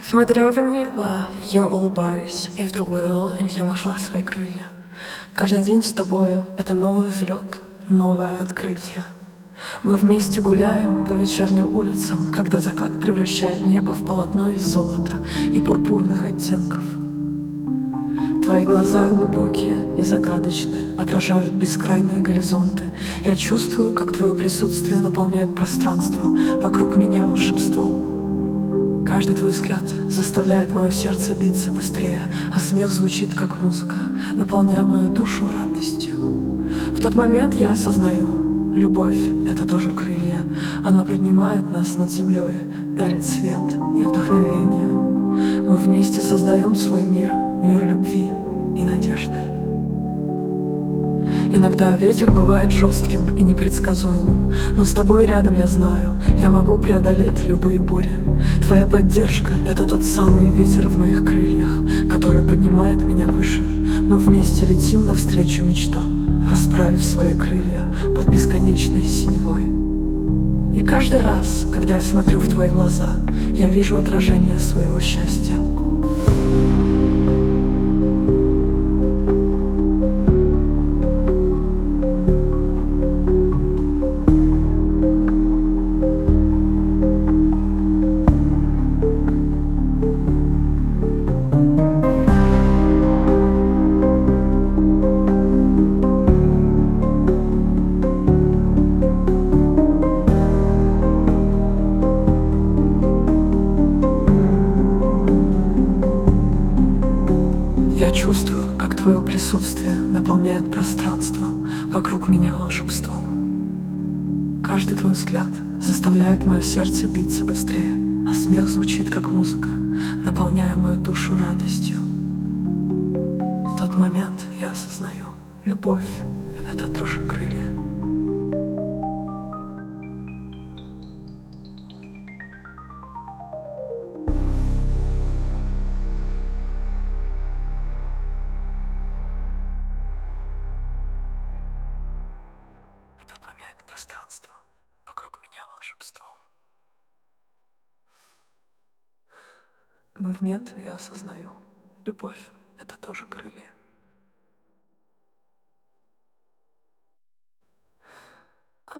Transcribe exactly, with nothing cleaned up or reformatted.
Смотрю в небо, я улыбаюсь, и вдруг вывел, я нашла свои крылья. Каждый день с тобою — это новый взлет, новое открытие. Мы вместе гуляем по вечерним улицам, когда закат превращает небо в полотно из золота и пурпурных оттенков. Твои глаза глубокие и загадочные, отражают бескрайние горизонты. Я чувствую, как твое присутствие наполняет пространство вокруг меня волшебством. Каждый твой взгляд заставляет мое сердце биться быстрее, а смех звучит как музыка, наполняя мою душу радостью. В тот момент я осознаю, любовь — это тоже крылья. Она поднимает нас над землей, дарит свет и вдохновение. Мы вместе создаем свой мир, мир любви и надежды. Иногда ветер бывает жестким и непредсказуемым, но с тобой рядом я знаю, я могу преодолеть любые бури. Твоя поддержка — это тот самый ветер в моих крыльях, который поднимает меня выше. Мы вместе летим навстречу мечтам, расправив свои крылья под бесконечной синевой. И каждый раз, когда я смотрю в твои глаза, я вижу отражение своего счастья. Я чувствую, как твое присутствие наполняет пространство вокруг меня волшебством. Каждый твой взгляд заставляет мое сердце биться быстрее, а смех звучит как музыка, наполняя мою душу радостью. В тот момент я осознаю, любовь — это тоже крылья. Наполняет пространство вокруг меня волшебством. В момент я осознаю, любовь — это тоже крылья.